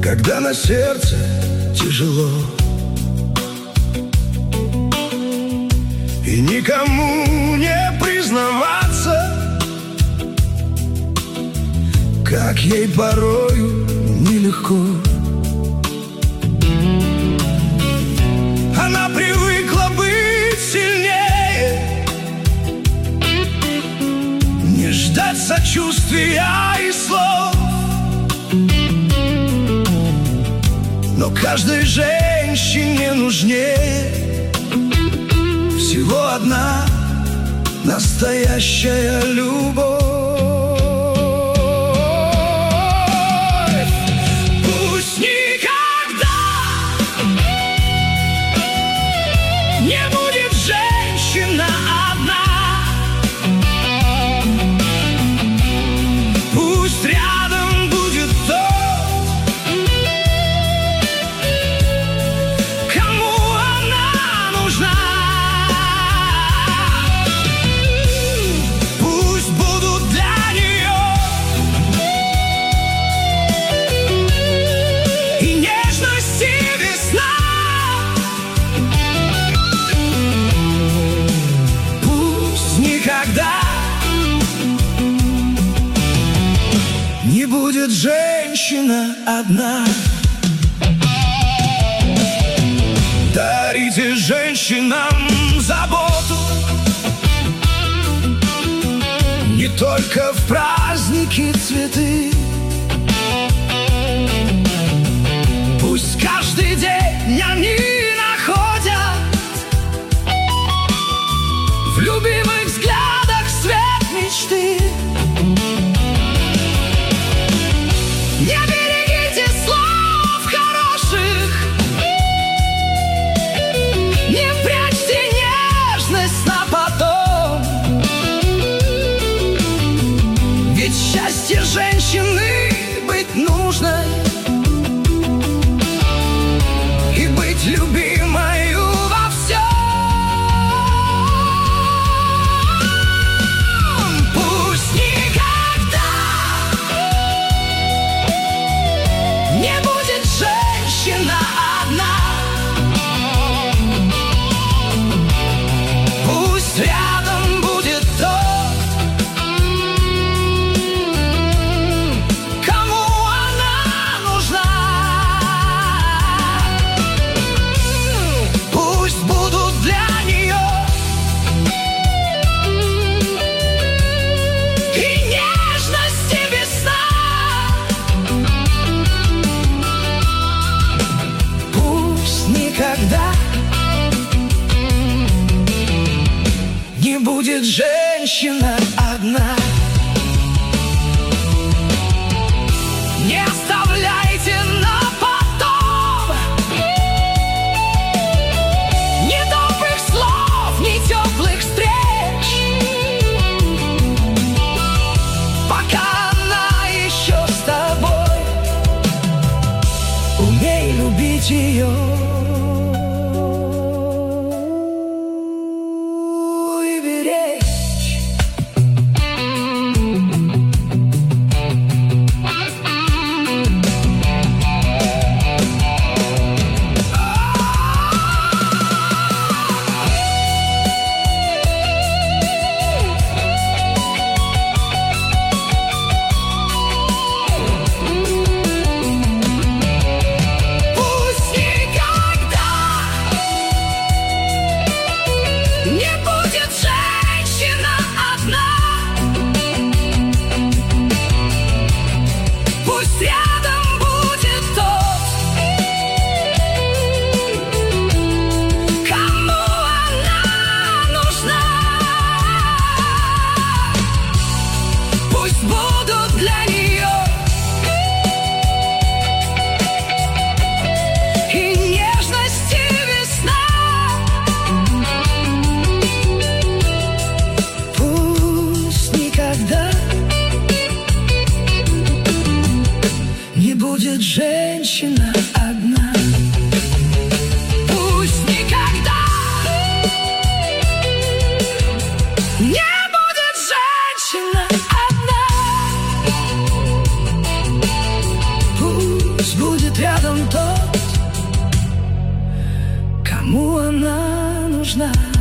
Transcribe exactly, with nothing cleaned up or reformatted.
когда на сердце тяжело, и никому не признаваться, как ей порою нелегко. Она привыкла быть сильнее, не ждать сочувствия и слов. Но каждой женщине нужнее всего одна настоящая любовь. Пусть никогда не будет женщина одна, пусть рядом будет тот, кому она нужна. Пусть будут для нее и нежность, и весна. Пусть никогда не будет женщина одна. Дарите женщинам заботу не только в праздники цветы. Пусть каждый день они находят в любимых взглядах свет мечты. Не берегите слов хороших, не прячьте нежность на потом. Ведь счастье женщины быть нужной и быть любимой во всем. Пусть никогда не будет женщина одна, пусть рядом будет тот, кому она нужна. Пусть будут для нее и нежность, и весна. Пусть никогда не будет женщина одна. Не оставляйте на потом ни добрых слов, ни теплых встреч, пока она еще с тобой. Умей любить ее и беречь. Пусть никогда не будет женщина одна, пусть рядом будет тот, кому она нужна. Пусть будут для нее и нежность, и весна. Пусть никогда не будет женщина одна. Пусть никогда не будет женщина одна. Пусть будет Кому она нужна?